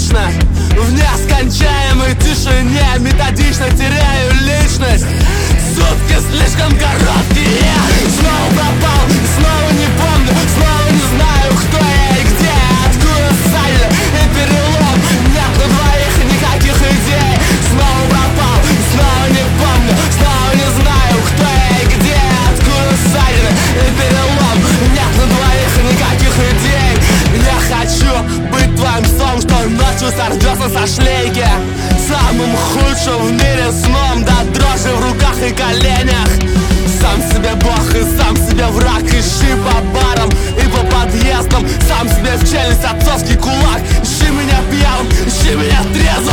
вечно. В нескончаемой тишине методично теряю личность. Сутки слишком короткие. Снова пропал, снова не помню, снова не знаю, кто я и где. Откуда ссадина и перелом, нет на двоих никаких идей. Снова пропал, снова не помню, снова не знаю, кто я и где. Откуда ссадина и перелом, нет на двоих никаких идей. Я хочу быть твоим сном, что ночью сорвется со шлейки. Самым худшим в мире сном, до дрожи в руках и коленях. Сам себе бог и сам себе враг. Ищи по барам и по подъездам, сам себе в челюсть отцовский кулак. Ищи меня пьяным, ищи меня трезвым.